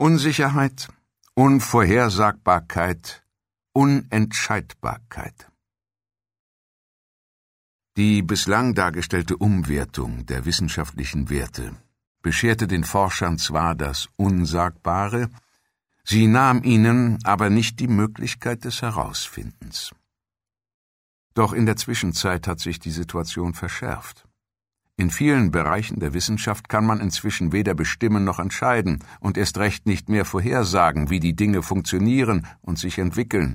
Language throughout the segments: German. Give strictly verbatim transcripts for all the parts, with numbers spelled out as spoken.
Unsicherheit, Unvorhersagbarkeit, Unentscheidbarkeit. Die bislang dargestellte Umwertung der wissenschaftlichen Werte bescherte den Forschern zwar das Unsagbare, sie nahm ihnen aber nicht die Möglichkeit des Herausfindens. Doch in der Zwischenzeit hat sich die Situation verschärft. In vielen Bereichen der Wissenschaft kann man inzwischen weder bestimmen noch entscheiden und erst recht nicht mehr vorhersagen, wie die Dinge funktionieren und sich entwickeln.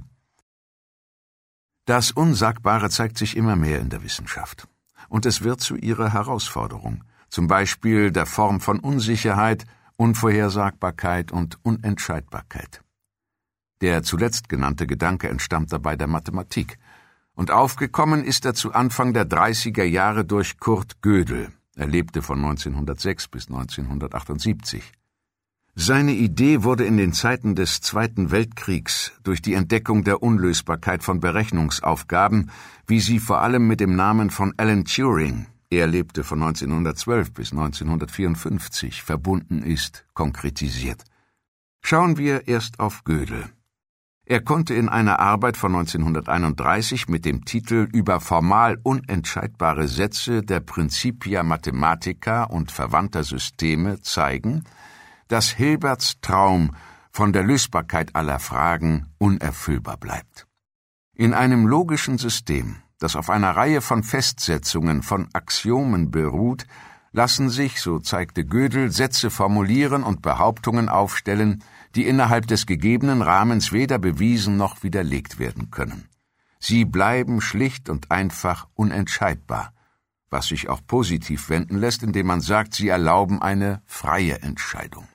Das Unsagbare zeigt sich immer mehr in der Wissenschaft. Und es wird zu ihrer Herausforderung, zum Beispiel der Form von Unsicherheit, Unvorhersagbarkeit und Unentscheidbarkeit. Der zuletzt genannte Gedanke entstammt dabei der Mathematik. Und aufgekommen ist er zu Anfang der dreißiger Jahre durch Kurt Gödel. Er lebte von neunzehnhundertsechs bis neunzehnhundertachtundsiebzig. Seine Idee wurde in den Zeiten des Zweiten Weltkriegs durch die Entdeckung der Unlösbarkeit von Berechnungsaufgaben, wie sie vor allem mit dem Namen von Alan Turing, er lebte von neunzehnhundertzwölf bis neunzehnhundertvierundfünfzig, verbunden ist, konkretisiert. Schauen wir erst auf Gödel. Er konnte in einer Arbeit von neunzehnhunderteinunddreißig mit dem Titel »Über formal unentscheidbare Sätze der Principia Mathematica und verwandter Systeme« zeigen, dass Hilberts Traum von der Lösbarkeit aller Fragen unerfüllbar bleibt. In einem logischen System, das auf einer Reihe von Festsetzungen von Axiomen beruht, lassen sich, so zeigte Gödel, Sätze formulieren und Behauptungen aufstellen, die innerhalb des gegebenen Rahmens weder bewiesen noch widerlegt werden können. Sie bleiben schlicht und einfach unentscheidbar, was sich auch positiv wenden lässt, indem man sagt, sie erlauben eine freie Entscheidung.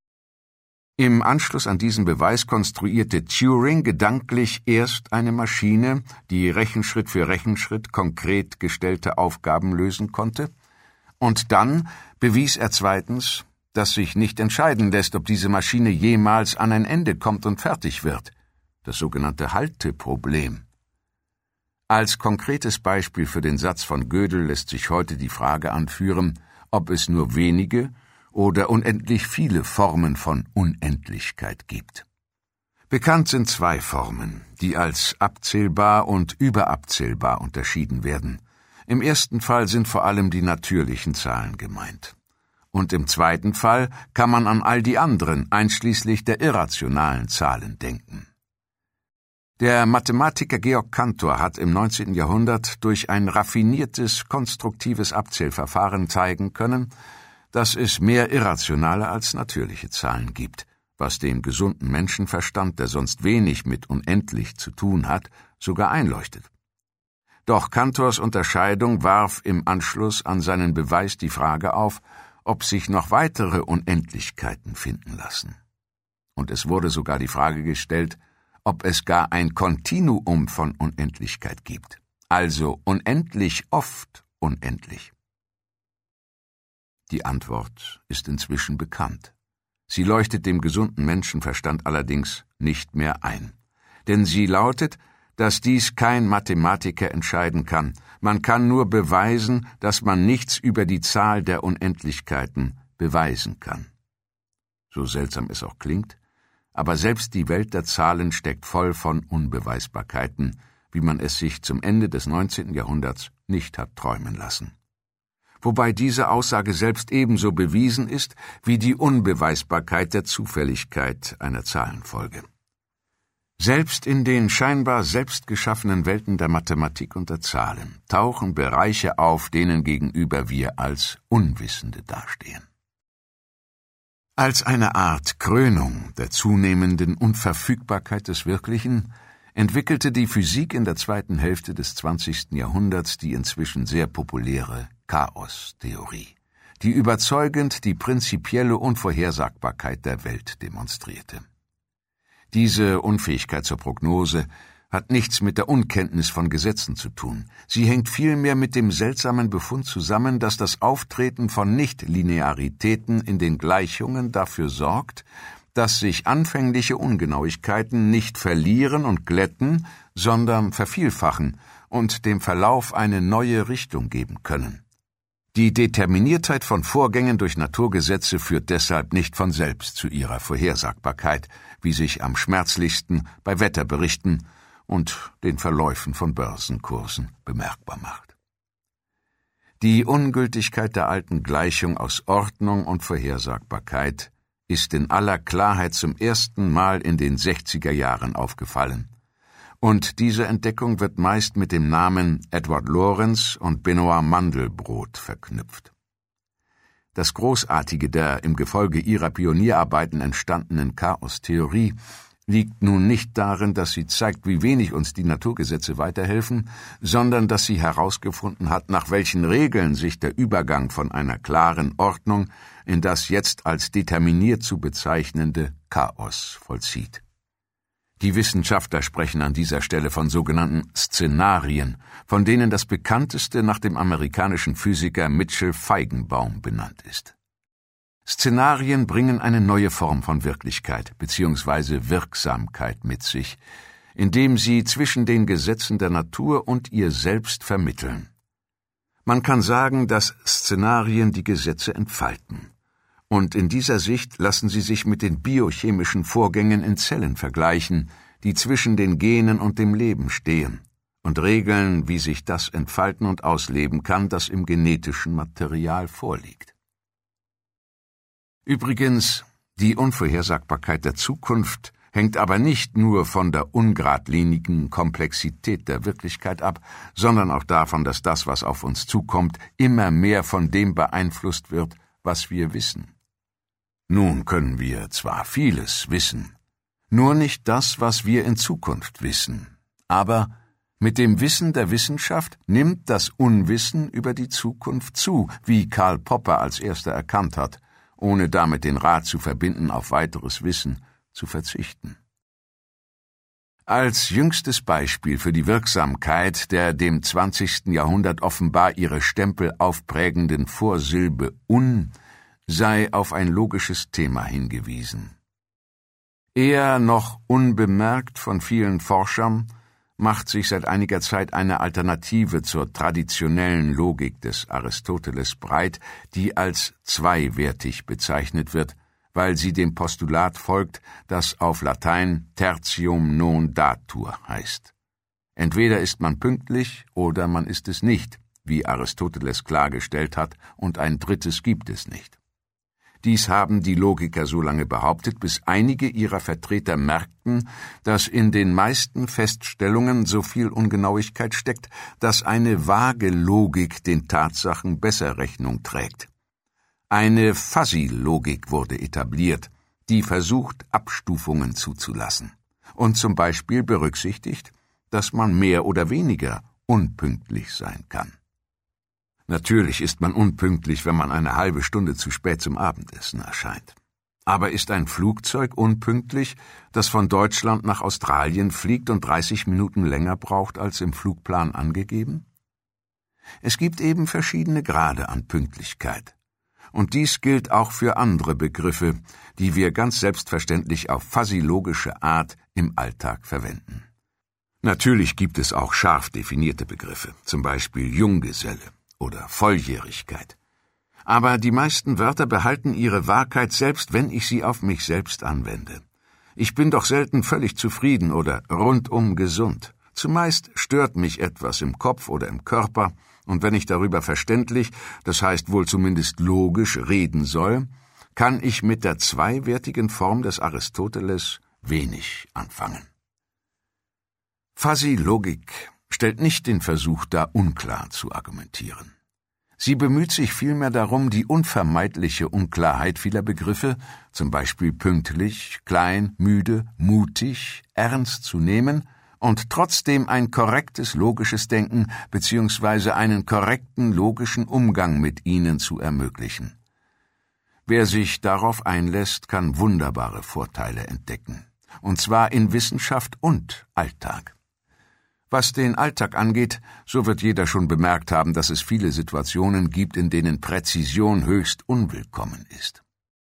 Im Anschluss an diesen Beweis konstruierte Turing gedanklich erst eine Maschine, die Rechenschritt für Rechenschritt konkret gestellte Aufgaben lösen konnte, und dann bewies er zweitens, dass sich nicht entscheiden lässt, ob diese Maschine jemals an ein Ende kommt und fertig wird, das sogenannte Halteproblem. Als konkretes Beispiel für den Satz von Gödel lässt sich heute die Frage anführen, ob es nur wenige oder unendlich viele Formen von Unendlichkeit gibt. Bekannt sind zwei Formen, die als abzählbar und überabzählbar unterschieden werden. Im ersten Fall sind vor allem die natürlichen Zahlen gemeint. Und im zweiten Fall kann man an all die anderen, einschließlich der irrationalen Zahlen, denken. Der Mathematiker Georg Cantor hat im neunzehnten Jahrhundert durch ein raffiniertes, konstruktives Abzählverfahren zeigen können, dass es mehr irrationale als natürliche Zahlen gibt, was dem gesunden Menschenverstand, der sonst wenig mit unendlich zu tun hat, sogar einleuchtet. Doch Cantors Unterscheidung warf im Anschluss an seinen Beweis die Frage auf, ob sich noch weitere Unendlichkeiten finden lassen. Und es wurde sogar die Frage gestellt, ob es gar ein Kontinuum von Unendlichkeit gibt, also unendlich oft unendlich. Die Antwort ist inzwischen bekannt. Sie leuchtet dem gesunden Menschenverstand allerdings nicht mehr ein. Denn sie lautet, dass dies kein Mathematiker entscheiden kann. Man kann nur beweisen, dass man nichts über die Zahl der Unendlichkeiten beweisen kann. So seltsam es auch klingt, aber selbst die Welt der Zahlen steckt voll von Unbeweisbarkeiten, wie man es sich zum Ende des neunzehnten Jahrhunderts nicht hat träumen lassen. Wobei diese Aussage selbst ebenso bewiesen ist wie die Unbeweisbarkeit der Zufälligkeit einer Zahlenfolge. Selbst in den scheinbar selbstgeschaffenen Welten der Mathematik und der Zahlen tauchen Bereiche auf, denen gegenüber wir als Unwissende dastehen. Als eine Art Krönung der zunehmenden Unverfügbarkeit des Wirklichen entwickelte die Physik in der zweiten Hälfte des zwanzigsten Jahrhunderts die inzwischen sehr populäre Chaostheorie, die überzeugend die prinzipielle Unvorhersagbarkeit der Welt demonstrierte. Diese Unfähigkeit zur Prognose hat nichts mit der Unkenntnis von Gesetzen zu tun. Sie hängt vielmehr mit dem seltsamen Befund zusammen, dass das Auftreten von Nichtlinearitäten in den Gleichungen dafür sorgt, dass sich anfängliche Ungenauigkeiten nicht verlieren und glätten, sondern vervielfachen und dem Verlauf eine neue Richtung geben können. Die Determiniertheit von Vorgängen durch Naturgesetze führt deshalb nicht von selbst zu ihrer Vorhersagbarkeit, wie sich am schmerzlichsten bei Wetterberichten und den Verläufen von Börsenkursen bemerkbar macht. Die Ungültigkeit der alten Gleichung aus Ordnung und Vorhersagbarkeit ist in aller Klarheit zum ersten Mal in den sechziger Jahren aufgefallen. Und diese Entdeckung wird meist mit dem Namen Edward Lorenz und Benoit Mandelbrot verknüpft. Das Großartige der im Gefolge ihrer Pionierarbeiten entstandenen Chaostheorie liegt nun nicht darin, dass sie zeigt, wie wenig uns die Naturgesetze weiterhelfen, sondern dass sie herausgefunden hat, nach welchen Regeln sich der Übergang von einer klaren Ordnung in das jetzt als determiniert zu bezeichnende Chaos vollzieht. Die Wissenschaftler sprechen an dieser Stelle von sogenannten Szenarien, von denen das bekannteste nach dem amerikanischen Physiker Mitchell Feigenbaum benannt ist. Szenarien bringen eine neue Form von Wirklichkeit bzw. Wirksamkeit mit sich, indem sie zwischen den Gesetzen der Natur und ihr selbst vermitteln. Man kann sagen, dass Szenarien die Gesetze entfalten. Und in dieser Sicht lassen sie sich mit den biochemischen Vorgängen in Zellen vergleichen, die zwischen den Genen und dem Leben stehen, und regeln, wie sich das entfalten und ausleben kann, das im genetischen Material vorliegt. Übrigens, die Unvorhersagbarkeit der Zukunft hängt aber nicht nur von der ungradlinigen Komplexität der Wirklichkeit ab, sondern auch davon, dass das, was auf uns zukommt, immer mehr von dem beeinflusst wird, was wir wissen. Nun können wir zwar vieles wissen, nur nicht das, was wir in Zukunft wissen. Aber mit dem Wissen der Wissenschaft nimmt das Unwissen über die Zukunft zu, wie Karl Popper als erster erkannt hat, ohne damit den Rat zu verbinden, auf weiteres Wissen zu verzichten. Als jüngstes Beispiel für die Wirksamkeit der dem zwanzigsten Jahrhundert offenbar ihre Stempel aufprägenden Vorsilbe un sei auf ein logisches Thema hingewiesen. Eher noch unbemerkt von vielen Forschern macht sich seit einiger Zeit eine Alternative zur traditionellen Logik des Aristoteles breit, die als zweiwertig bezeichnet wird, weil sie dem Postulat folgt, das auf Latein tertium non datur heißt. Entweder ist man pünktlich oder man ist es nicht, wie Aristoteles klargestellt hat, und ein drittes gibt es nicht. Dies haben die Logiker so lange behauptet, bis einige ihrer Vertreter merkten, dass in den meisten Feststellungen so viel Ungenauigkeit steckt, dass eine vage Logik den Tatsachen besser Rechnung trägt. Eine Fuzzy-Logik wurde etabliert, die versucht, Abstufungen zuzulassen und zum Beispiel berücksichtigt, dass man mehr oder weniger unpünktlich sein kann. Natürlich ist man unpünktlich, wenn man eine halbe Stunde zu spät zum Abendessen erscheint. Aber ist ein Flugzeug unpünktlich, das von Deutschland nach Australien fliegt und dreißig Minuten länger braucht als im Flugplan angegeben? Es gibt eben verschiedene Grade an Pünktlichkeit. Und dies gilt auch für andere Begriffe, die wir ganz selbstverständlich auf physiologische Art im Alltag verwenden. Natürlich gibt es auch scharf definierte Begriffe, zum Beispiel Junggeselle oder Volljährigkeit. Aber die meisten Wörter behalten ihre Wahrheit, selbst wenn ich sie auf mich selbst anwende. Ich bin doch selten völlig zufrieden oder rundum gesund. Zumeist stört mich etwas im Kopf oder im Körper, und wenn ich darüber verständlich, das heißt wohl zumindest logisch, reden soll, kann ich mit der zweiwertigen Form des Aristoteles wenig anfangen. Fuzzy-Logik stellt nicht den Versuch dar, unklar zu argumentieren. Sie bemüht sich vielmehr darum, die unvermeidliche Unklarheit vieler Begriffe, zum Beispiel pünktlich, klein, müde, mutig, ernst zu nehmen und trotzdem ein korrektes logisches Denken bzw. einen korrekten logischen Umgang mit ihnen zu ermöglichen. Wer sich darauf einlässt, kann wunderbare Vorteile entdecken, und zwar in Wissenschaft und Alltag. Was den Alltag angeht, so wird jeder schon bemerkt haben, dass es viele Situationen gibt, in denen Präzision höchst unwillkommen ist.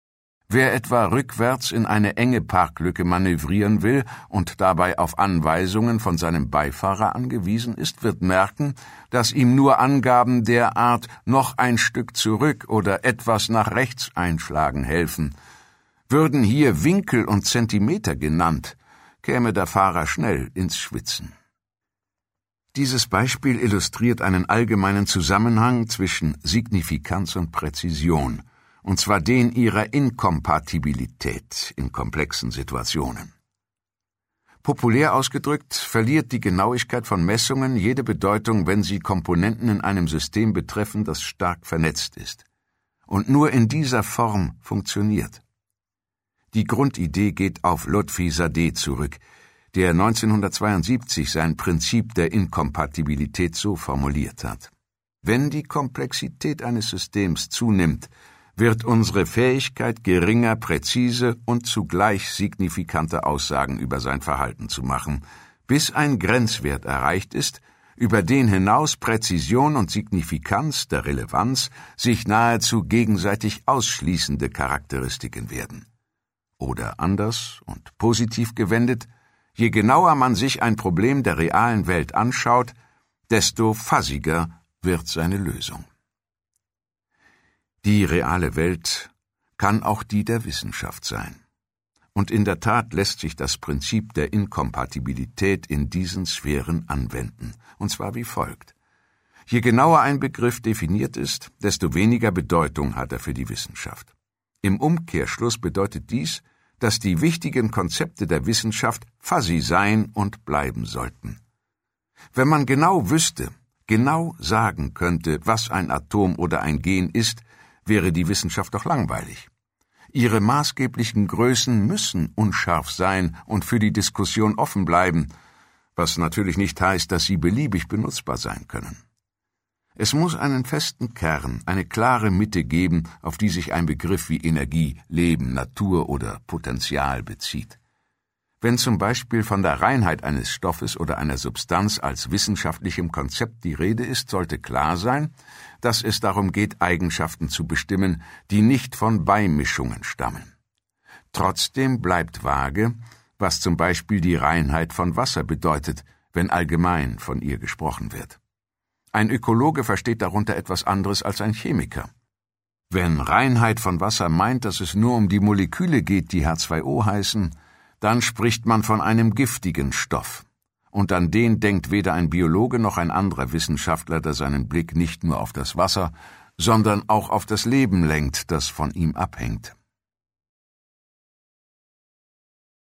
Wer etwa rückwärts in eine enge Parklücke manövrieren will und dabei auf Anweisungen von seinem Beifahrer angewiesen ist, wird merken, dass ihm nur Angaben der Art noch ein Stück zurück oder etwas nach rechts einschlagen helfen. Würden hier Winkel und Zentimeter genannt, käme der Fahrer schnell ins Schwitzen. Dieses Beispiel illustriert einen allgemeinen Zusammenhang zwischen Signifikanz und Präzision, und zwar den ihrer Inkompatibilität in komplexen Situationen. Populär ausgedrückt verliert die Genauigkeit von Messungen jede Bedeutung, wenn sie Komponenten in einem System betreffen, das stark vernetzt ist und nur in dieser Form funktioniert. Die Grundidee geht auf Lotfi Sadeh zurück, der neunzehnhundertzweiundsiebzig sein Prinzip der Inkompatibilität so formuliert hat: Wenn die Komplexität eines Systems zunimmt, wird unsere Fähigkeit geringer, präzise und zugleich signifikante Aussagen über sein Verhalten zu machen, bis ein Grenzwert erreicht ist, über den hinaus Präzision und Signifikanz der Relevanz sich nahezu gegenseitig ausschließende Charakteristiken werden. Oder anders und positiv gewendet: Je genauer man sich ein Problem der realen Welt anschaut, desto fuzziger wird seine Lösung. Die reale Welt kann auch die der Wissenschaft sein. Und in der Tat lässt sich das Prinzip der Inkompatibilität in diesen Sphären anwenden, und zwar wie folgt: Je genauer ein Begriff definiert ist, desto weniger Bedeutung hat er für die Wissenschaft. Im Umkehrschluss bedeutet dies, dass die wichtigen Konzepte der Wissenschaft fuzzy sein und bleiben sollten. Wenn man genau wüsste, genau sagen könnte, was ein Atom oder ein Gen ist, wäre die Wissenschaft doch langweilig. Ihre maßgeblichen Größen müssen unscharf sein und für die Diskussion offen bleiben, was natürlich nicht heißt, dass sie beliebig benutzbar sein können. Es muss einen festen Kern, eine klare Mitte geben, auf die sich ein Begriff wie Energie, Leben, Natur oder Potential bezieht. Wenn zum Beispiel von der Reinheit eines Stoffes oder einer Substanz als wissenschaftlichem Konzept die Rede ist, sollte klar sein, dass es darum geht, Eigenschaften zu bestimmen, die nicht von Beimischungen stammen. Trotzdem bleibt vage, was zum Beispiel die Reinheit von Wasser bedeutet, wenn allgemein von ihr gesprochen wird. Ein Ökologe versteht darunter etwas anderes als ein Chemiker. Wenn Reinheit von Wasser meint, dass es nur um die Moleküle geht, die H zwei O heißen, dann spricht man von einem giftigen Stoff. Und an den denkt weder ein Biologe noch ein anderer Wissenschaftler, der seinen Blick nicht nur auf das Wasser, sondern auch auf das Leben lenkt, das von ihm abhängt.